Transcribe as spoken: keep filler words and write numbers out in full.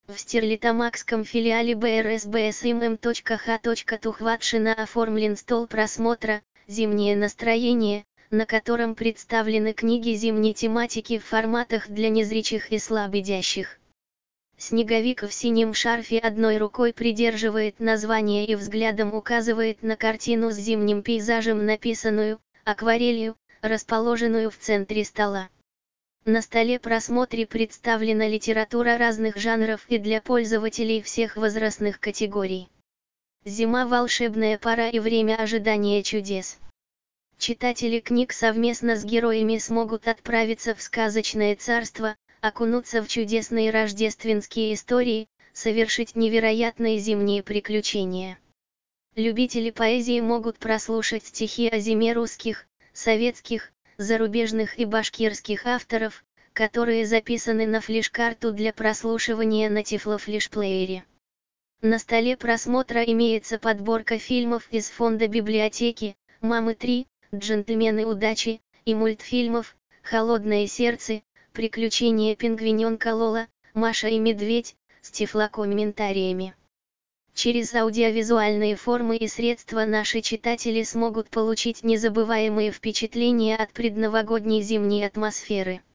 В стерлитамакском филиале бэ эр эс бэ эс эм эм точка ха точка тухватшина оформлен стол просмотра «Зимнее настроение», на котором представлены книги зимней тематики в форматах для незрячих и слабовидящих. Снеговик в синем шарфе одной рукой придерживает название и взглядом указывает на картину с зимним пейзажем, написанную акварелью, расположенную в центре стола. На столе просмотре представлена литература разных жанров и для пользователей всех возрастных категорий. Зима – волшебная пора и время ожидания чудес. Читатели книг совместно с героями смогут отправиться в сказочное царство, окунуться в чудесные рождественские истории, совершить невероятные зимние приключения. Любители поэзии могут прослушать стихи о зиме русских, советских, зарубежных и башкирских авторов, которые записаны на флеш-карту для прослушивания на Тифло-флешплеере. На столе просмотра имеется подборка фильмов из фонда библиотеки, «Мамы три», «Джентльмены удачи» и мультфильмов «Холодное сердце», «Приключения пингвиненка Лола», «Маша и медведь», с тифлокомментариями. Через аудиовизуальные формы и средства наши читатели смогут получить незабываемые впечатления от предновогодней зимней атмосферы.